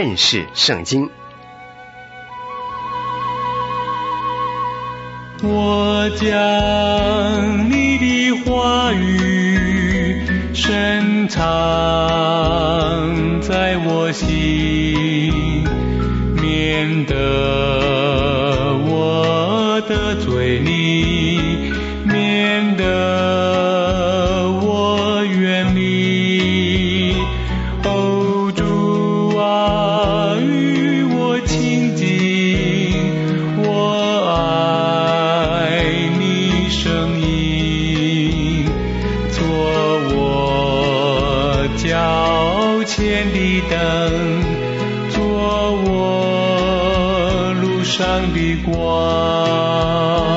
认识圣经。 我将你的话语深藏在我心，免得我得罪你，免得我远离。哦，主啊，与我亲近，我爱你声音，做我脚前的灯，做我路上的光。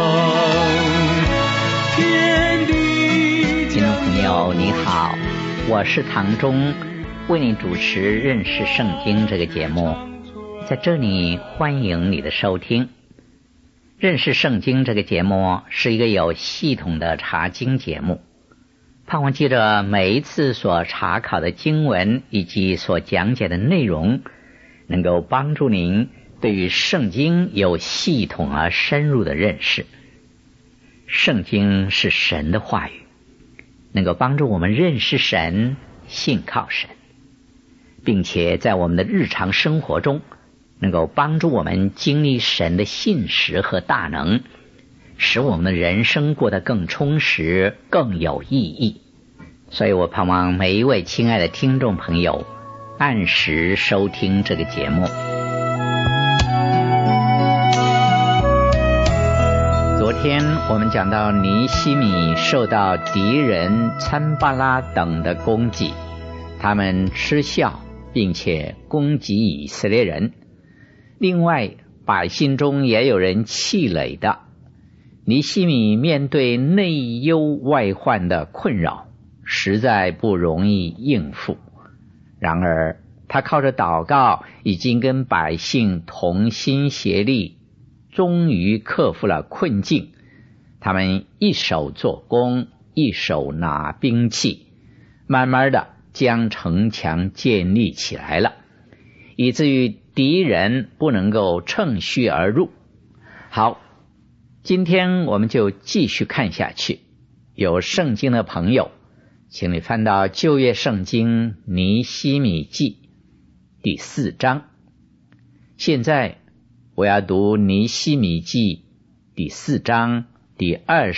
听众朋友你好，我是唐忠，为你主持认识圣经这个节目。在这里欢迎你的收听。认识圣经这个节目是一个有系统的查经节目，盼望记着每一次所查考的经文以及所讲解的内容，能够帮助您对于圣经有系统而深入的认识。圣经是神的话语，能够帮助我们认识神，信靠神，并且在我们的日常生活中能够帮助我们经历神的信实和大能，使我们的人生过得更充实，更有意义。所以我盼望每一位亲爱的听众朋友按时收听这个节目。昨天我们讲到尼希米受到敌人参巴拉等的攻击，他们嗤笑并且攻击以色列人。另外百姓中也有人气馁的，尼希米面对内忧外患的困扰，实在不容易应付。然而他靠着祷告已经跟百姓同心协力，终于克服了困境。他们一手做工，一手拿兵器，慢慢的将城墙建立起来了，以至于敌人不能够乘虚而入。好，今天我们就继续看下去。有圣经的朋友，请你翻到旧约圣经尼希米记第4章。现在我要读尼希米记第4章第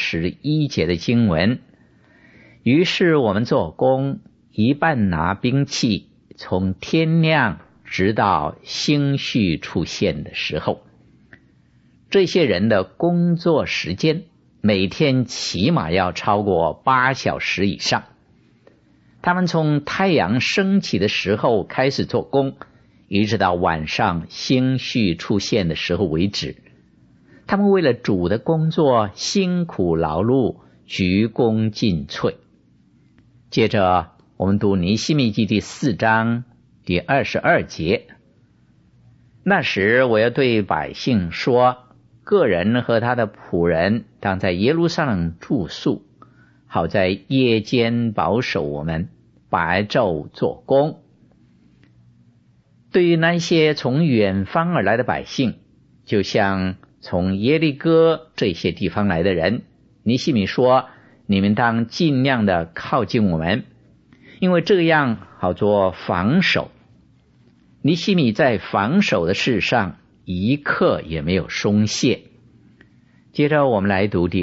21节的经文。于是我们做工，一半拿兵器，从天亮直到星宿出现的时候。这些人的工作时间每天起码要超过8小时以上。他们从太阳升起的时候开始做工，一直到晚上星宿出现的时候为止。他们为了主的工作辛苦劳碌，鞠躬尽瘁。接着我们读尼希米记第4章第22节。那时我要对百姓说，个人和他的仆人当在耶路撒冷住宿，好在夜间保守我们，白昼做工。对于那些从远方而来的百姓，就像从耶利哥这些地方来的人，尼希米说，你们当尽量的靠近我们，因为这样好做防守。尼希米在防守的事上一刻也没有松懈。接着我们来读第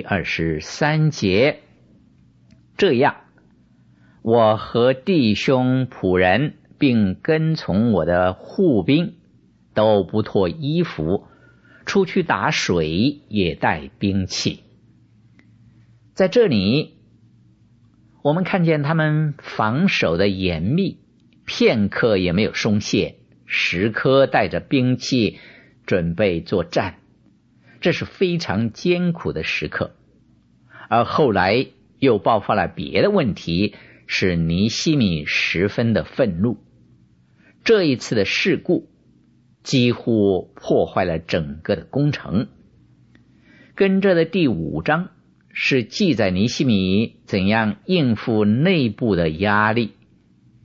23节。这样，我和弟兄仆人并跟从我的护兵都不脱衣服，出去打水也带兵器。在这里我们看见他们防守的严密，片刻也没有松懈，时刻带着兵器准备作战。这是非常艰苦的时刻。而后来又爆发了别的问题，使尼希米十分的愤怒。这一次的事故几乎破坏了整个的工程。跟着的第5章是记载尼希米怎样应付内部的压力。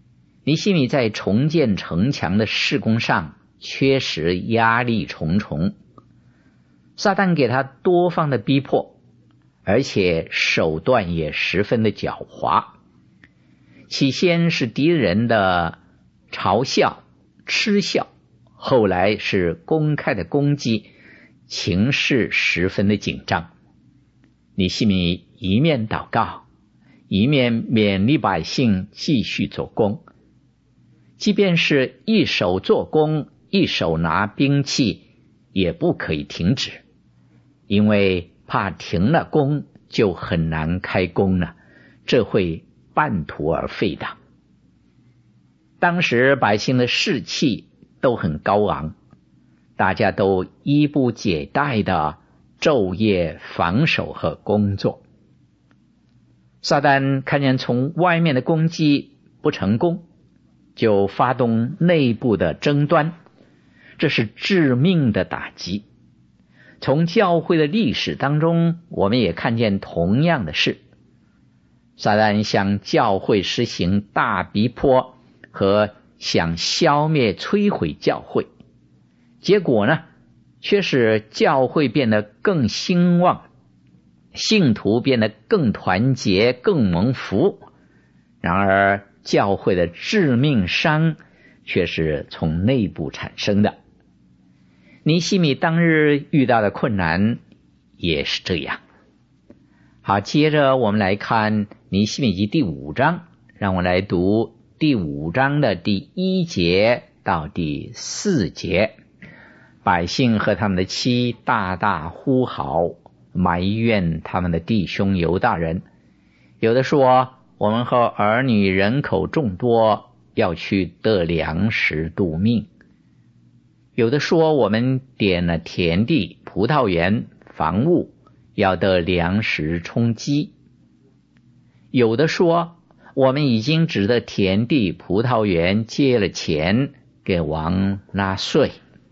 尼希米在重建城墙的事工上确实压力重重，撒旦给他多方的逼迫，而且手段也十分的狡猾。起先是敌人的嘲笑、嗤笑，后来是公开的攻击，情势十分的紧张。尼希米一面祷告，一面勉励百姓继续做工，即便是一手做工，一手拿兵器，也不可以停止，因为怕停了工就很难开工了，这会半途而废的。当时百姓的士气都很高昂，大家都衣不解带的昼夜防守和工作。撒旦看见从外面的攻击不成功，就发动内部的争端，这是致命的打击。从教会的历史当中，我们也看见同样的事。撒旦向教会实行大逼迫和想消灭摧毁教会，结果呢，却使教会变得更兴旺，信徒变得更团结，更蒙福。然而教会的致命伤却是从内部产生的。尼希米当日遇到的困难也是这样。好，接着我们来看尼希米记第5章，让我来读第5章的第1节到第4节。百姓和他们的妻大大呼号，埋怨他们的弟兄犹大人。有的说，我们和儿女人口众多，要去得粮食度命。有的说，我们点了田地、葡萄园、房屋，要得粮食充饥。有的说，我们已经指着田地、葡萄园借了钱给王纳税。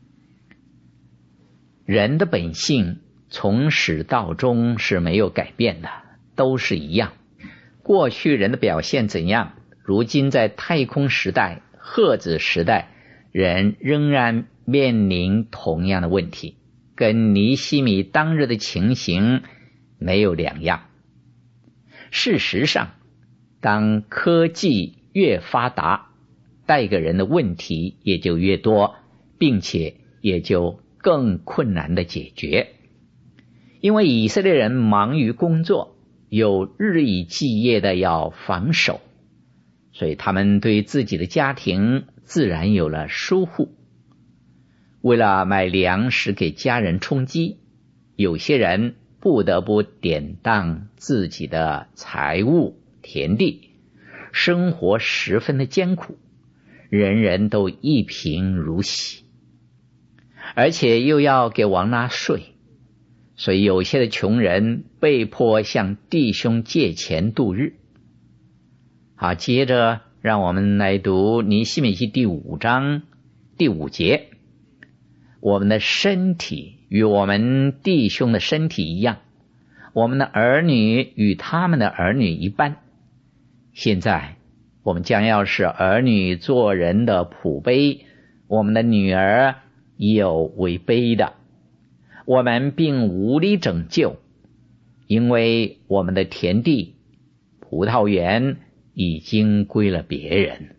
人的本性从始到终是没有改变的，都是一样。过去人的表现怎样，如今在太空时代、核子时代，人仍然面临同样的问题，跟尼希米当日的情形没有两样。事实上，当科技越发达，带给人的问题也就越多，并且也就更困难的解决。因为以色列人忙于工作，有日以继夜的要防守，所以他们对自己的家庭自然有了疏忽。为了买粮食给家人充饥，有些人不得不典当自己的财物、田地，生活十分的艰苦，人人都一贫如洗，而且又要给王纳税，所以有些的穷人被迫向弟兄借钱度日。好，接着让我们来读尼希米记第5章第5节。我们的身体与我们弟兄的身体一样，我们的儿女与他们的儿女一般。现在我们将要使儿女做人的仆卑，我们的女儿有为卑的。我们并无力拯救，因为我们的田地、葡萄园已经归了别人。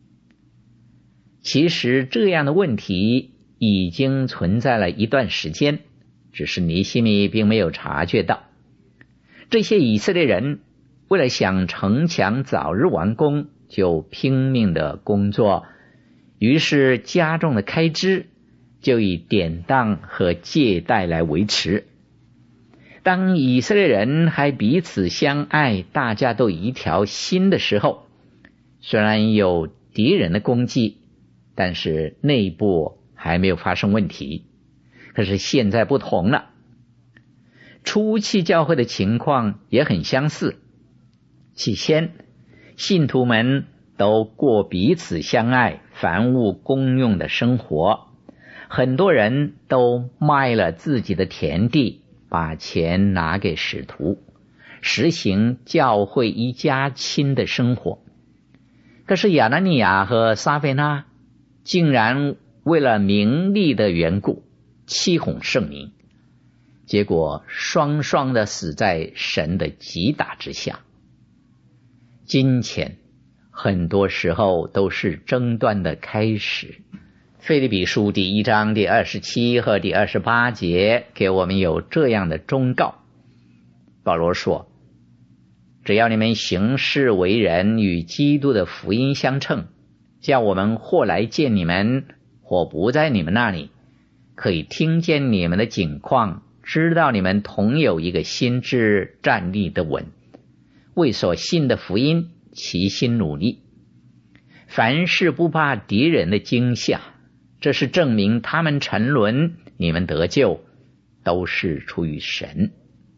其实这样的问题已经存在了一段时间，只是尼希米并没有察觉到。这些以色列人为了想城墙早日完工，就拼命的工作，于是家中的开支就以典当和借贷来维持。当以色列人还彼此相爱，大家都一条心的时候，虽然有敌人的攻击，但是内部还没有发生问题。可是现在不同了，初期教会的情况也很相似。起先信徒们都过彼此相爱、凡物公用的生活，很多人都卖了自己的田地，把钱拿给使徒，实行教会一家亲的生活。 可是亚拿尼亚和撒非那竟然为了名利的缘故欺哄圣民，结果双双的死在神的击打之下。金钱很多时候都是争端的开始。腓立比书第1章第27和第28节给我们有这样的忠告。保罗说，只要你们行事为人与基督的福音相称，叫我们或来见你们，或不在你们那里，可以听见你们的景况，知道你们同有一个心志，站立得稳，为所信的福音齐心努力，凡事不怕敌人的惊吓，这是证明他们沉沦，你们得救，都是出于神。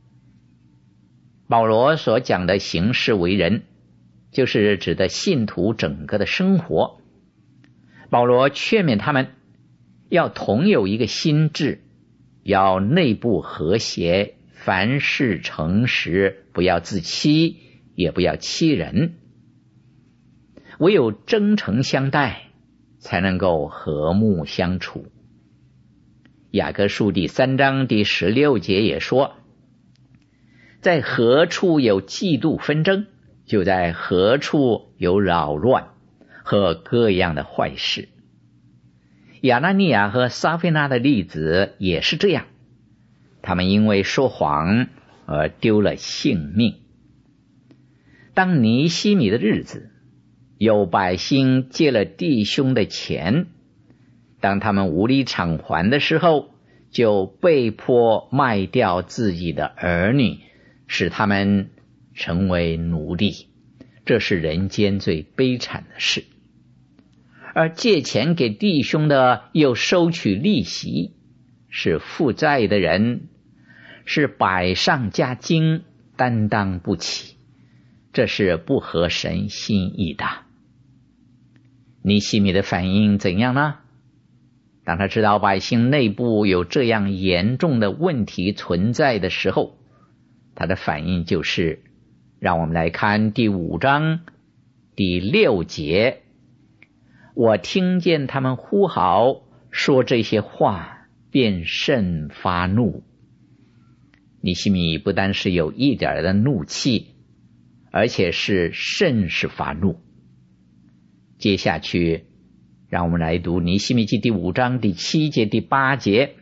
保罗所讲的行事为人，就是指的信徒整个的生活。保罗劝勉他们要同有一个心志，要内部和谐，凡事诚实，不要自欺，也不要欺人。唯有真诚相待，才能够和睦相处。雅各书第3章第16节也说，在何处有嫉妒纷争，就在何处有扰乱和各样的坏事。亚拿尼亚和撒非那的例子也是这样，他们因为说谎而丢了性命。当尼希米的日子，有百姓借了弟兄的钱，当他们无力偿还的时候，就被迫卖掉自己的儿女，使他们成为奴隶。这是人间最悲惨的事。而借钱给弟兄的又收取利息，是负债的人，是百上加斤，担当不起，这是不合神心意的。尼希米的反应怎样呢？当他知道百姓内部有这样严重的问题存在的时候，他的反应就是，让我们来看第5章第6节，我听见他们呼号说这些话，便甚发怒。尼希米不单是有一点的怒气，而且是甚是发怒。接下去让我们来读尼希米记第5章第7节第8节，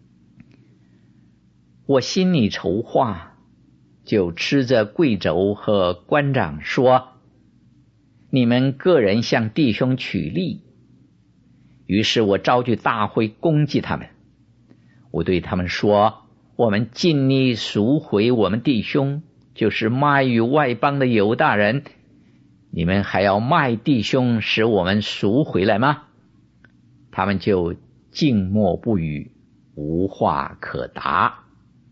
我心里筹划，就吃着贵胄和官长说，你们个人向弟兄取利。于是我召集大会攻击他们，我对他们说，我们尽力赎回我们弟兄，就是卖与外邦的犹大人，你们还要卖弟兄使我们赎回来吗？他们就静默不语，无话可答。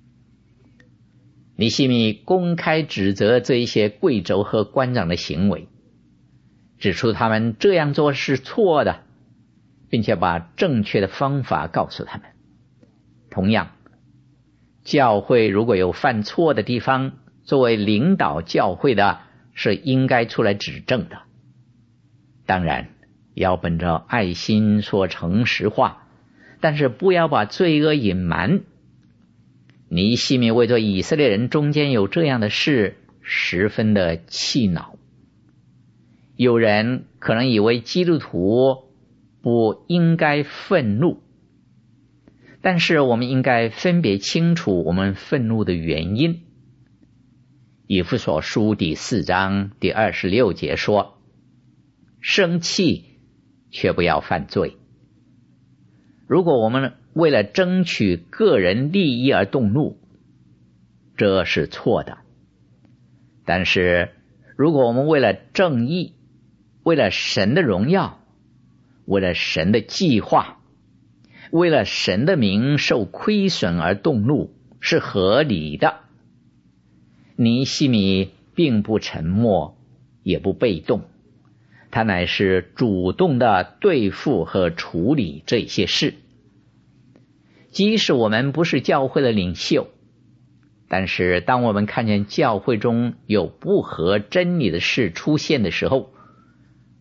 尼希米公开指责这一些贵胄和官长的行为，指出他们这样做是错的，并且把正确的方法告诉他们。同样，教会如果有犯错的地方，作为领导教会的是应该出来指正的。当然要本着爱心说诚实话，但是不要把罪恶隐瞒。尼希米为着以色列人中间有这样的事，十分的气恼。有人可能以为基督徒不应该愤怒，但是我们应该分别清楚我们愤怒的原因。以弗所书第4章第26节说，生气却不要犯罪。如果我们为了争取个人利益而动怒，这是错的。但是如果我们为了正义，为了神的荣耀，为了神的计划，为了神的名受亏损而动怒，是合理的。尼希米并不沉默，也不被动，他乃是主动的对付和处理这些事。即使我们不是教会的领袖，但是当我们看见教会中有不合真理的事出现的时候，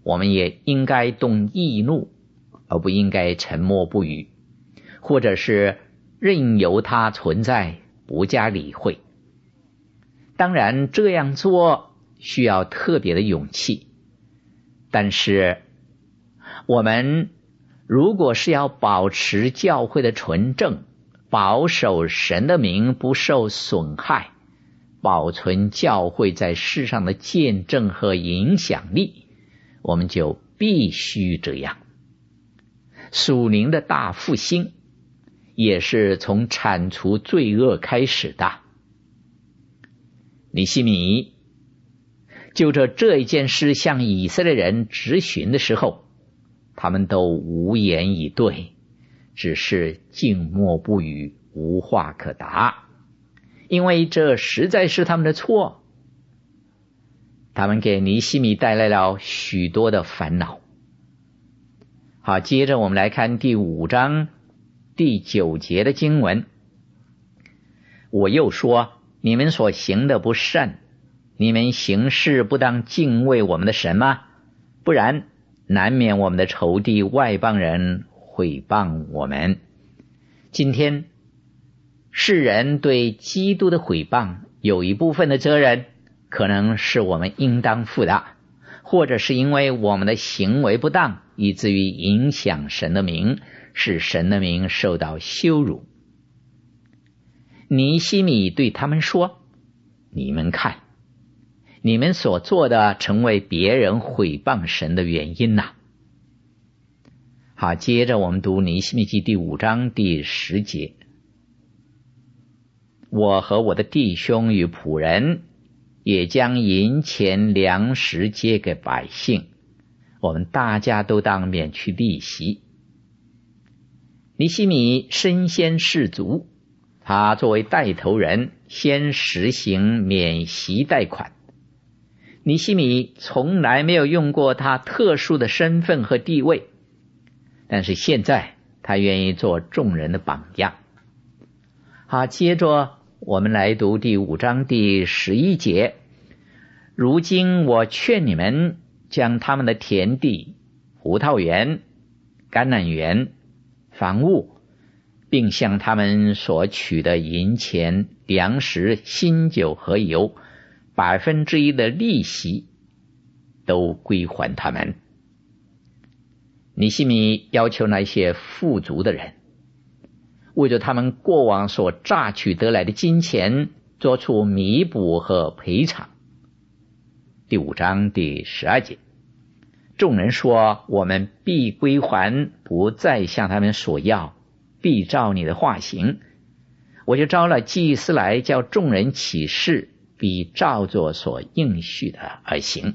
我们也应该动义怒，而不应该沉默不语，或者是任由它存在，不加理会。当然这样做需要特别的勇气，但是我们如果是要保持教会的纯正，保守神的名不受损害，保存教会在世上的见证和影响力，我们就必须这样。属灵的大复兴也是从铲除罪恶开始的。尼希米就着这一件事向以色列人质询的时候，他们都无言以对，只是静默不语，无话可答，因为这实在是他们的错。他们给尼希米带来了许多的烦恼。好，接着我们来看第5章第9节的经文。我又说，你们所行的不善，你们行事不当敬畏我们的神吗？不然难免我们的仇敌外邦人毁谤我们。今天世人对基督的毁谤有一部分的责任可能是我们应当负的，或者是因为我们的行为不当，以至于影响神的名，使神的名受到羞辱。尼希米对他们说，你们看，你们所做的成为别人毁谤神的原因呐。好，接着我们读尼希米记第5章第10节。我和我的弟兄与仆人也将银钱粮食借给百姓，我们大家都当免去利息。尼希米身先士卒，他作为带头人先实行免息贷款。尼希米从来没有用过他特殊的身份和地位，但是现在他愿意做众人的榜样。好，接着我们来读第5章第11节。如今我劝你们将他们的田地、葡萄园、橄榄园、房屋，并向他们所取的银钱、粮食、新酒和油1%的利息都归还他们。尼希米要求那些富足的人为着他们过往所榨取得来的金钱做出弥补和赔偿。第5章第12节，众人说，我们必归还，不再向他们索要，必照你的话行。我就招了祭司来，叫众人起誓，必照着所应许的而行。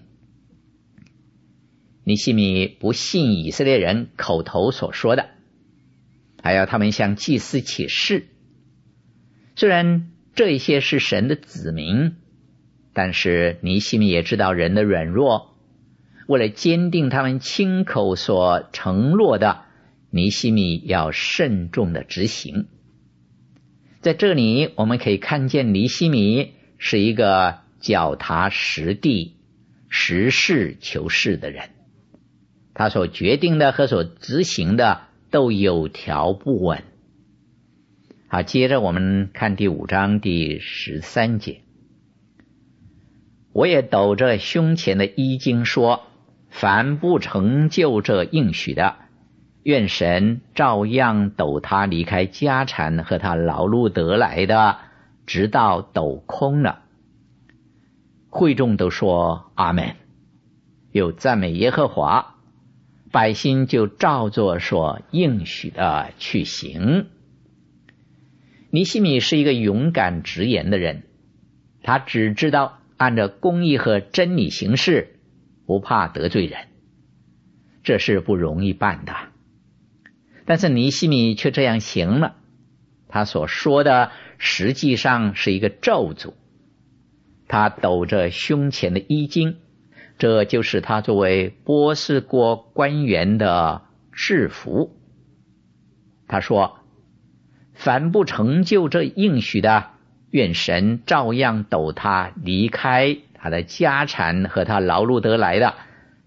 尼希米不信以色列人口头所说的，还要他们向祭司起誓。虽然这些是神的子民，但是尼希米也知道人的软弱，为了坚定他们亲口所承诺的，尼希米要慎重的执行。在这里我们可以看见尼希米是一个脚踏实地、实事求是的人，他所决定的和所执行的都有条不紊。好，接着我们看第5章第13节。我也抖着胸前的衣襟说，凡不成就这应许的，愿神照样抖他离开家产和他劳碌得来的，直到抖空了。会众都说阿们，又赞美耶和华，百姓就照着所应许的去行。尼希米是一个勇敢直言的人，他只知道按照公义和真理行事，不怕得罪人，这是不容易办的。但是尼希米却这样行了，他所说的实际上是一个咒诅。他抖着胸前的衣襟，这就是他作为波斯国官员的制服。他说，凡不成就这应许的，愿神照样抖他离开他的家产和他劳碌得来的，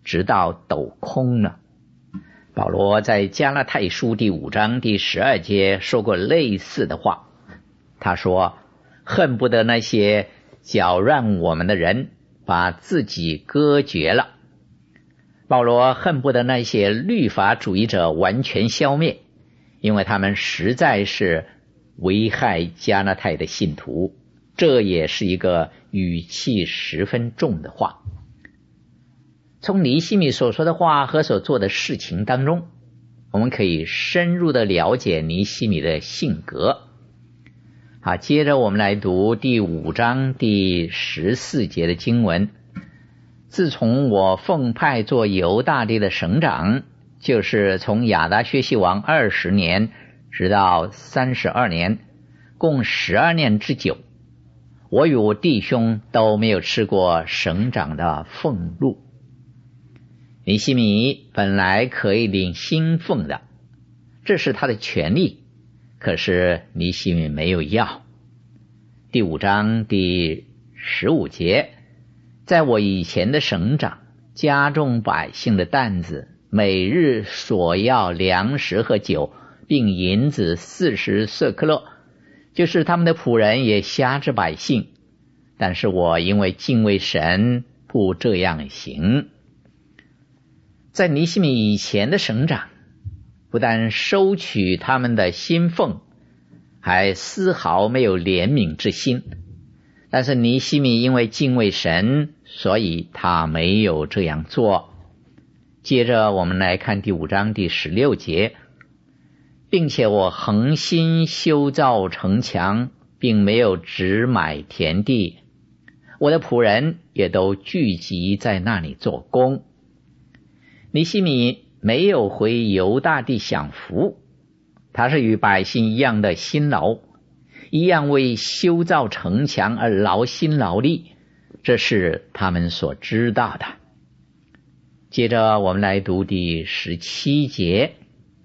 直到斗空了。保罗在加拉太书第5章第12节说过类似的话，他说，恨不得那些搅乱我们的人把自己割绝了。保罗恨不得那些律法主义者完全消灭，因为他们实在是危害加拉太的信徒，这也是一个语气十分重的话。从尼希米所说的话和所做的事情当中，我们可以深入的了解尼希米的性格。好，接着我们来读第5章第14节的经文。自从我奉派做犹大地的省长，就是从亚达薛西王20年直到32年，共12年之久，我与我弟兄都没有吃过省长的俸禄。尼希米本来可以领薪俸的，这是他的权利，可是尼希米没有要。第5章第15节，在我以前的省长加重百姓的担子，每日所要粮食和酒，并银子40舍克勒，就是他们的仆人也辖制百姓，但是我因为敬畏神，不这样行。在尼希米以前的省长不但收取他们的薪俸，还丝毫没有怜悯之心，但是尼希米因为敬畏神，所以他没有这样做。接着我们来看第5章第16节，并且我恒心修造城墙，并没有只买田地，我的仆人也都聚集在那里做工。尼希米没有回犹大地享福，他是与百姓一样的辛劳，一样为修造城墙而劳心劳力，这是他们所知道的。接着我们来读第17节，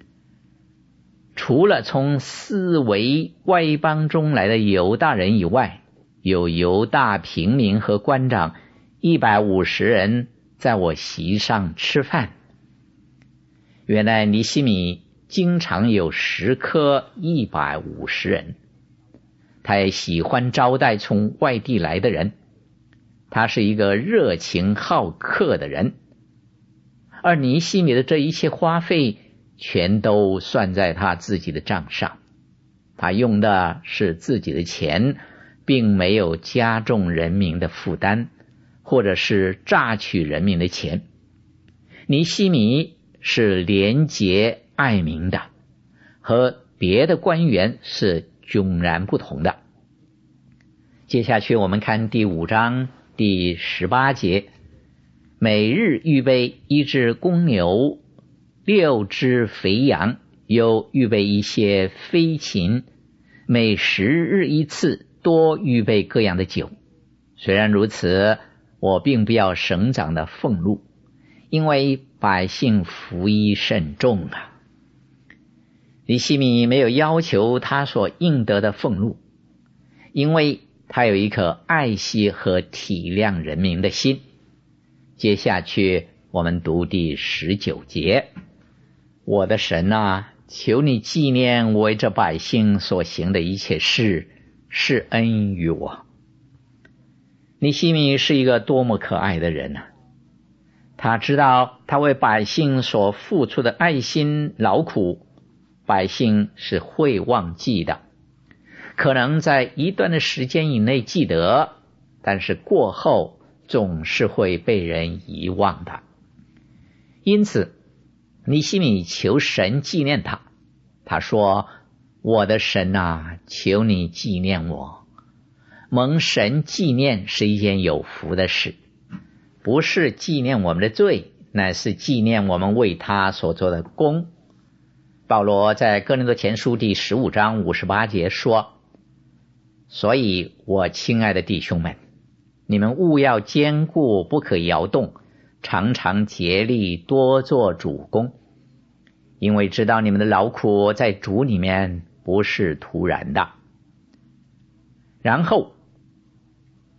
除了从四围外邦中来的犹大人以外，有犹大平民和官长150人在我席上吃饭。原来尼希米经常有食客150人，他也喜欢招待从外地来的人，他是一个热情好客的人。而尼希米的这一切花费全都算在他自己的账上，他用的是自己的钱，并没有加重人民的负担，或者是榨取人民的钱。尼希米是廉洁爱民的，和别的官员是迥然不同的。接下去我们看第5章第18节，每日预备1只公牛，6只肥羊，又预备一些飞禽，每10日一次，多预备各样的酒。虽然如此，我并不要省长的俸禄，因为百姓服役甚重啊。尼希米没有要求他所应得的俸禄，因为他有一颗爱惜和体谅人民的心。接下去我们读第19节，我的神啊，求你纪念我为这百姓所行的一切事，施恩于我。尼希米是一个多么可爱的人啊！他知道他为百姓所付出的爱心劳苦，百姓是会忘记的，可能在一段的时间以内记得，但是过后总是会被人遗忘的。因此尼希米求神纪念他，他说，我的神啊，求你纪念我。蒙神纪念是一件有福的事，不是纪念我们的罪，乃是纪念我们为他所做的功。保罗在哥林多前书第15章58节说，所以我亲爱的弟兄们，你们务要坚固，不可摇动，常常竭力多做主工，因为知道你们的劳苦在主里面不是突然的。然后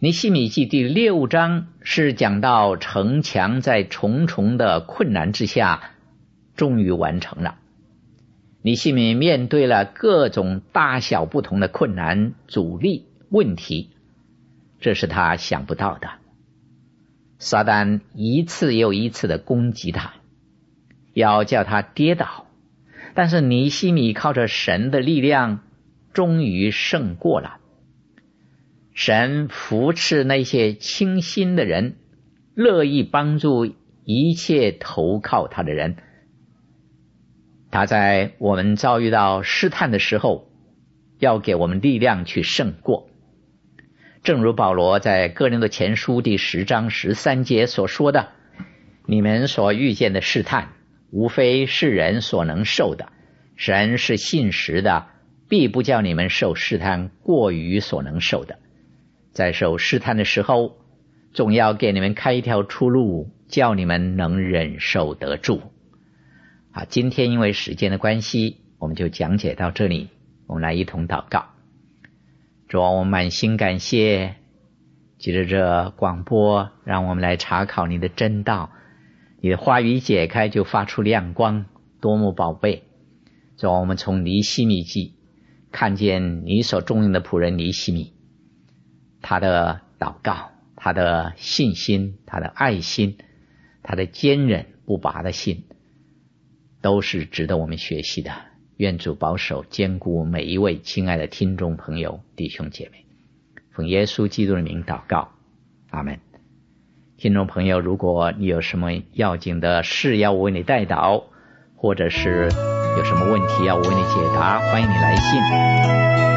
尼希米记第6章是讲到城墙在重重的困难之下终于完成了。尼希米面对了各种大小不同的困难、阻力、问题，这是他想不到的。撒旦一次又一次的攻击他，要叫他跌倒，但是尼希米靠着神的力量终于胜过了。神扶持那些倾心的人，乐意帮助一切投靠他的人。他在我们遭遇到试探的时候，要给我们力量去胜过。正如保罗在哥林多前书第10章13节所说的，你们所遇见的试探，无非是人所能受的，神是信实的，必不叫你们受试探过于所能受的。在受试探的时候，总要给你们开一条出路，叫你们能忍受得住。好，今天因为时间的关系，我们就讲解到这里。我们来一同祷告。主啊，我们满心感谢，借着这广播，让我们来查考你的真道，你的话语解开就发出亮光，多么宝贝。主啊，我们从尼希米记看见你所重用的仆人尼希米，他的祷告，他的信心，他的爱心，他的坚忍不拔的心，都是值得我们学习的。愿主保守坚固每一位亲爱的听众朋友弟兄姐妹，奉耶稣基督的名祷告，阿们。听众朋友，如果你有什么要紧的事要我为你代祷，或者是有什么问题要我为你解答，欢迎你来信。